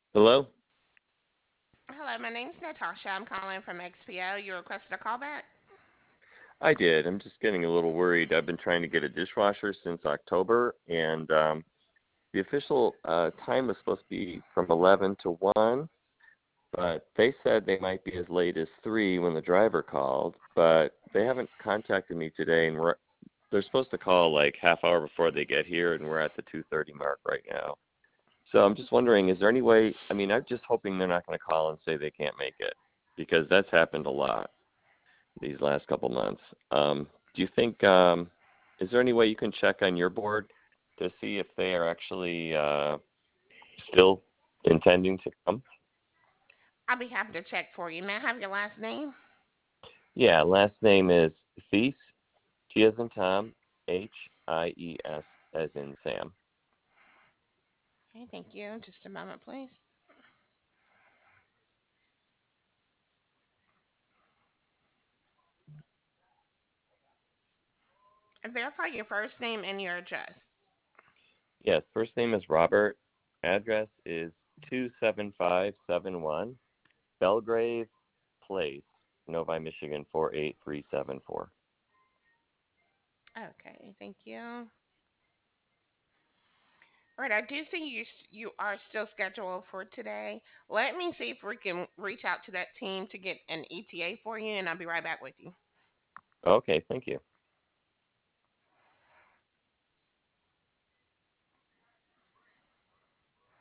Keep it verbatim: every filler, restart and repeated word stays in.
Hello? Hello, my name is Natasha. I'm calling from X P O. You requested a callback? I did. I'm just getting a little worried. I've been trying to get a dishwasher since October, and um, the official uh, time was supposed to be from eleven to one, but they said they might be as late as three when the driver called, but they haven't contacted me today, and we're they're supposed to call like half hour before they get here, and we're at the two thirty mark right now. So I'm just wondering, is there any way? I mean, I'm just hoping they're not going to call and say they can't make it, because that's happened a lot these last couple months. Um, do you think, um, is there any way you can check on your board to see if they are actually uh, still intending to come? I'll be happy to check for you. May I have your last name? Yeah, last name is Thies, T as in Tom, H I E S as in Sam. Okay, thank you. Just a moment, please. And verify your first name and your address. Yes, first name is Robert. Address is two seven five seven one Belgrave Place, Novi, Michigan four eight three seven four. Okay, thank you. All right, I do see you you are still scheduled for today. Let me see if we can reach out to that team to get an E T A for you, and I'll be right back with you. Okay, thank you.